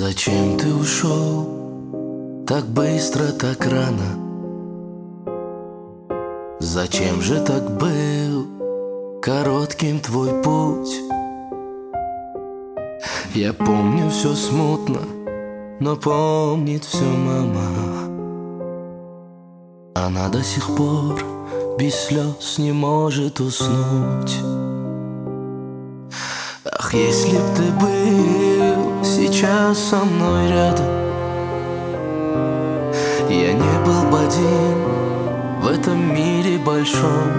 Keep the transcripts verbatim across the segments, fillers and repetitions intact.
Зачем ты ушел так быстро, так рано? Зачем же так был коротким твой путь? Я помню все смутно, но помнит все мама. Она до сих пор без слез не может уснуть. Ах, если б ты был сейчас со мной рядом, я не был бы один в этом мире большом.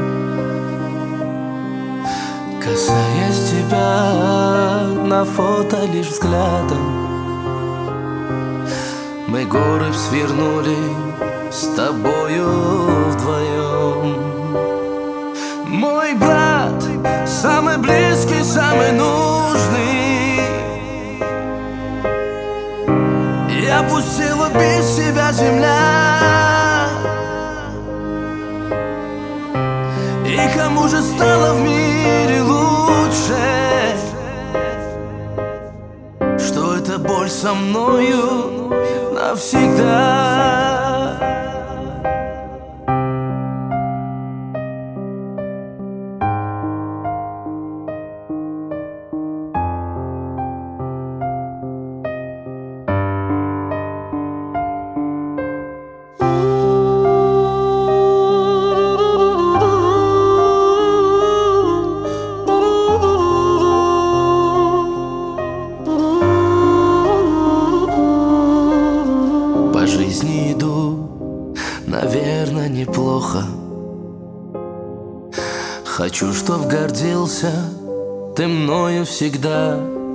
Касаясь тебя на фото лишь взглядом, мы горы свернули с тобою вдвоем. Мой брат, самый близкий, самый нужный. И опустила без себя земля. И кому же стало в мире лучше, что эта боль со мною навсегда? По жизни иду, наверное, неплохо. Хочу, чтоб гордился ты мною всегда.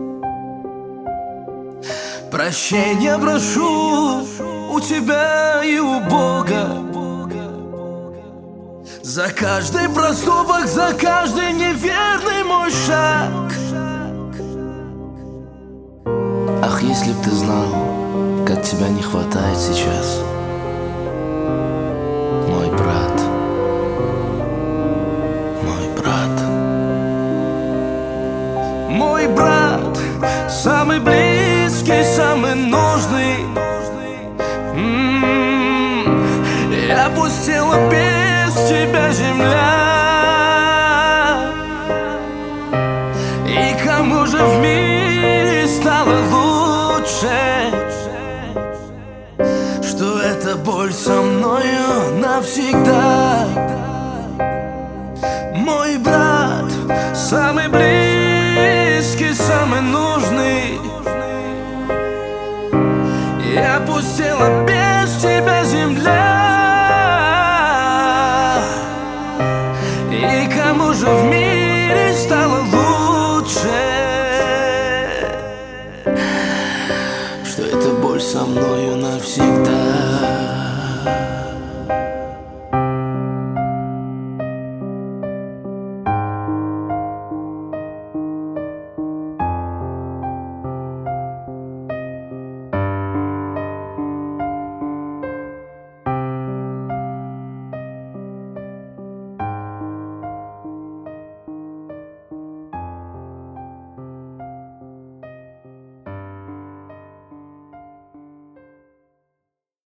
Прощения прошу у тебя и у Бога за каждый проступок, за каждый неверный мой шаг. Ах, если б ты знал, как тебя не хватает сейчас, мой брат, мой брат. Мой брат, самый близкий, самый нужный. М-м-м. И опустила без тебя земля. И кому же в мире стало лучше, что эта боль со мною навсегда? Мой брат, самый близкий, самый нужный. И опустила